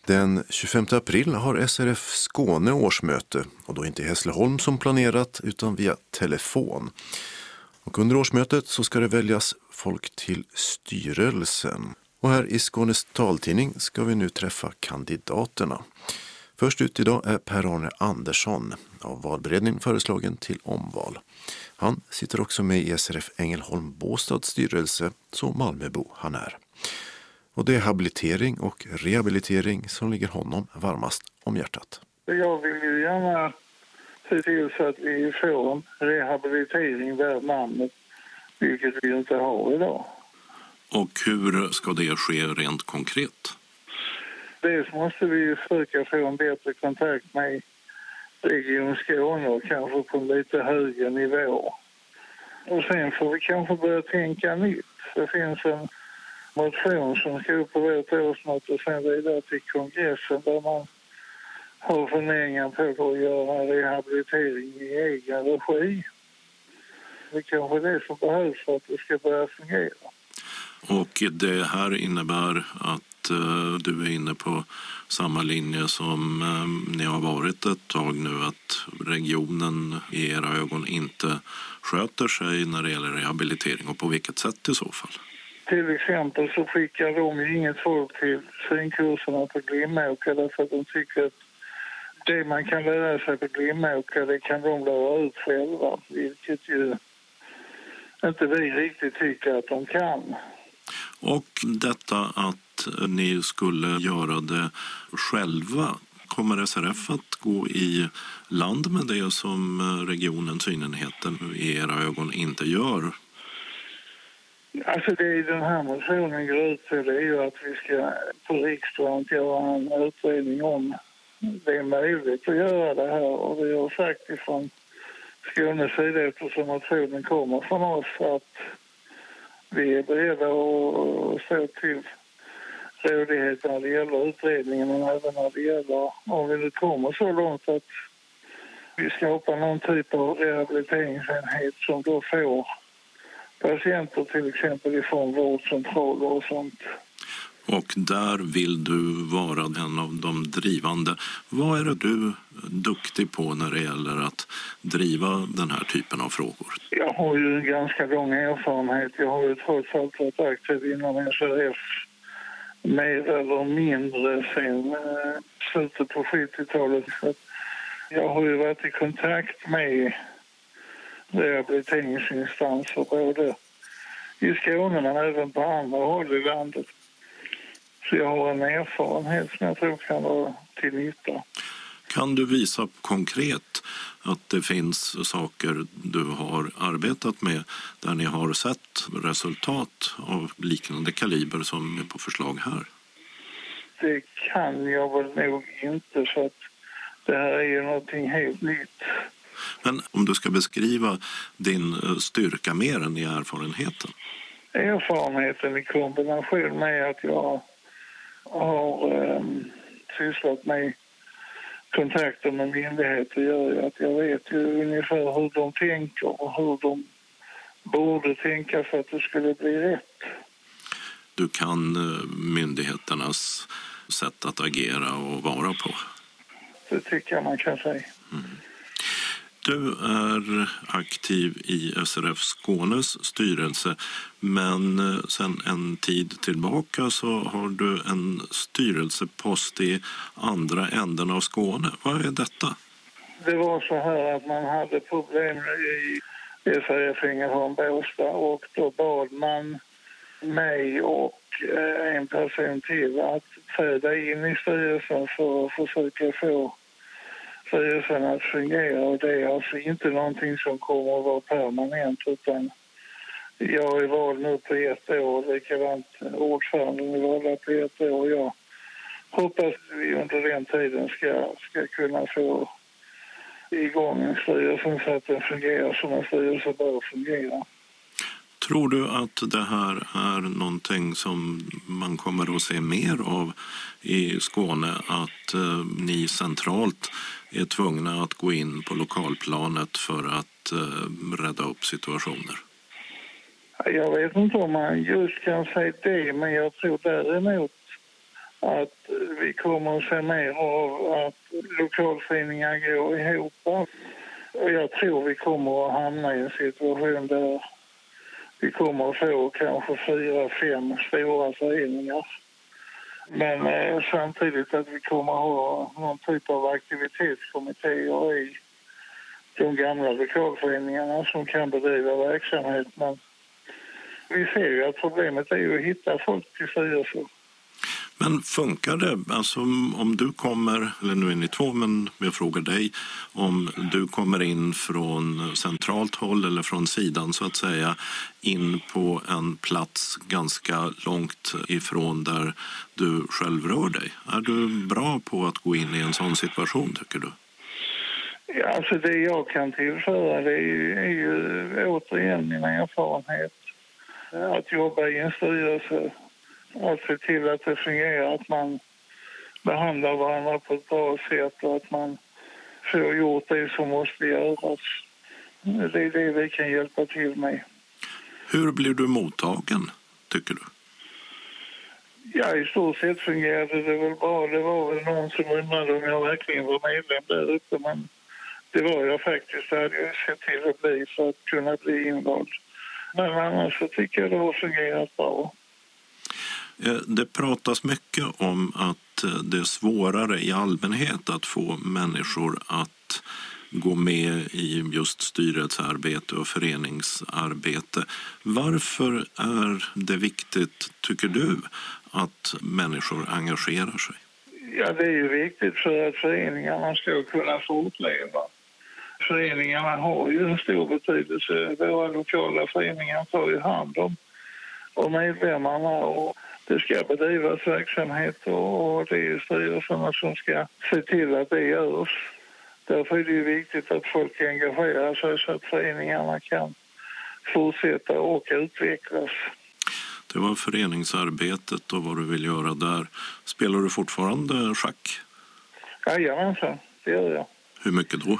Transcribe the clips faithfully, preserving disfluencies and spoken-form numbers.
Den tjugofemte april har S R F Skåne årsmöte och då inte i Hässleholm som planerat utan via telefon. Och under årsmötet så ska det väljas folk till styrelsen. Och här i Skånes taltidning ska vi nu träffa kandidaterna. Först ut idag är Per-Arne Andersson av valberedningen föreslagen till omval. Han sitter också med i S R F Ängelholm Båstads styrelse, så Malmöbo han är. Och det är habilitering och rehabilitering som ligger honom varmast om hjärtat. Jag vill ju gärna se till så att vi får en rehabilitering värd namnet, vilket vi inte har idag. Och hur ska det ske rent konkret? Dels måste vi försöka få en bättre kontakt med Region Skåne och kanske på en lite högre nivå. Och sen får vi kanske börja tänka nytt. Det finns en motion som ska upp på vårt årsmöte och sen vidare till kongressen där man har funderingar på att göra rehabilitering i egen regi. Det kanske är det som behövs för att det ska börja fungera. Och det här innebär att uh, du är inne på samma linje som uh, ni har varit ett tag nu, att regionen i era ögon inte sköter sig när det gäller rehabilitering, och på vilket sätt i så fall? Till exempel så skickar de ju inget folk till synkurserna på Glimåka därför att de tycker att det man kan lära sig på Glimåka, det kan de lära ut själva, vilket ju inte vi riktigt tycker att de kan. Och detta att ni skulle göra det själva, kommer S R F att gå i land med det som regionen Synenheten i era ögon inte gör? Alltså det i den här motionen går ut till det är ju att vi ska på riksdagen göra en utredning om det är möjligt att göra det här. Och vi har sagt ifrån Skånes sida, eftersom motionen kommer från oss, att vi är beredda att stå till rådighet när det gäller utredningen, men även när det gäller om vi nu kommer så långt att vi skapar någon typ av rehabiliteringsenhet som då får patienter till exempel ifrån vårdcentraler och sånt. Och där vill du vara en av de drivande. Vad är det du duktig på när det gäller att driva den här typen av frågor? Jag har ju en ganska lång erfarenhet. Jag har ju trots allt varit aktiv inom S R F mer eller mindre sen eh, slutet på sjuttiotalet. Så jag har ju varit i kontakt med rehabiliteringsinstanser både i Skåne men även på andra håll i landet. Så jag har en erfarenhet som jag tror kan vara till nytta. Kan du visa konkret att det finns saker du har arbetat med där ni har sett resultat av liknande kaliber som är på förslag här? Det kan jag väl nog inte, så att det här är ju någonting helt nytt. Men om du ska beskriva din styrka mer än i erfarenheten? Erfarenheten i kombination med att jag har eh, sysslat med kontakter med myndigheter gör ju att jag vet ju ungefär hur de tänker och hur de borde tänka för att det skulle bli rätt. Du kan myndigheternas sätt att agera och vara på? Det tycker jag man kan säga. Mm. Du är aktiv i S R F Skånes styrelse, men sedan en tid tillbaka så har du en styrelsepost i andra änden av Skåne. Vad är detta? Det var så här att man hade problem i S R F Ängelholm Båstad och då bad man mig och en person till att träda in i styrelsen för att försöka få styrelsen att fungera, och det är alltså inte någonting som kommer att vara permanent, utan jag är vald nu på ett år, likadant ordföranden är vald på ett år. Jag hoppas att vi under den tiden ska, ska kunna få igång en styrelse så att den fungerar som en styrelse bör fungera. Tror du att det här är någonting som man kommer att se mer av i Skåne, att eh, ni centralt är tvungna att gå in på lokalplanet för att eh, rädda upp situationer? Jag vet inte om man just kan säga det, men jag tror däremot att vi kommer att se mer av att lokalföreningar går ihop. Och jag tror vi kommer att hamna i en situation där vi kommer att få kanske fyra, fem stora föreningar. Men eh, samtidigt att vi kommer att ha någon typ av aktivitetskommittéer i de gamla lokalföreningarna som kan bedriva verksamhet. Men vi ser ju att problemet är ju att hitta folk till styrelser. Men funkar det? Alltså om du kommer, eller nu är ni två, men jag frågar dig, om du kommer in från centralt håll eller från sidan så att säga in på en plats ganska långt ifrån där du själv rör dig. Är du bra på att gå in i en sån situation, tycker du? Ja, alltså det jag kan tillföra det är ju, är ju återigen min erfarenhet att jobba i en styrelse. Att se till att det fungerar, att man behandlar varandra på ett bra sätt och att man får gjort det som måste göras. Det är det vi kan hjälpa till med. Hur blir du mottagen, tycker du? Ja, i stort sett fungerade det väl bra. Det var väl någon som undrade om jag verkligen var medlem där uppe, men det var jag faktiskt. Det hade jag sett till att bli för att kunna bli invald. Men annars så tycker jag det har fungerat bra. Det pratas mycket om att det är svårare i allmänhet att få människor att gå med i just styrelsearbete och föreningsarbete. Varför är det viktigt, tycker du, att människor engagerar sig? Ja, det är ju viktigt för att föreningarna ska kunna fortleva. Föreningarna har ju en stor betydelse. Våra lokala föreningar tar ju hand om, om medlemmarna och det ska bedrivas verksamhet och det är styrelserna som ska se till att det görs. Därför är det ju viktigt att folk engagerar sig så att föreningarna kan fortsätta och utvecklas. Det var föreningsarbetet och vad du vill göra där. Spelar du fortfarande schack? Jajamensan, det gör jag. Hur mycket då?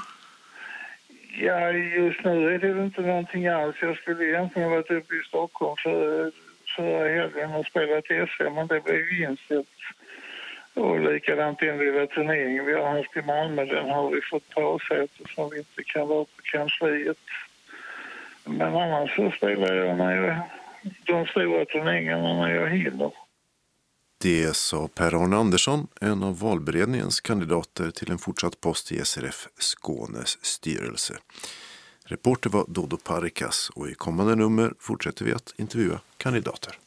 Ja, just nu är det inte någonting alls. Jag skulle egentligen varit uppe i Stockholm för förra helgen och spelat S M, men det blev ju inställt. Och likadant den lilla turneringen vi har haft i Malmö, den har vi fått pausa eftersom vi inte kan vara på kansliet. Men annars så spelar jag när jag, de stora turneringarna när jag hinner. Det sa Per-Arne Andersson, en av valberedningens kandidater till en fortsatt post i S R F Skånes styrelse. Reporter var Dodo Parikas och i kommande nummer fortsätter vi att intervjua kandidater.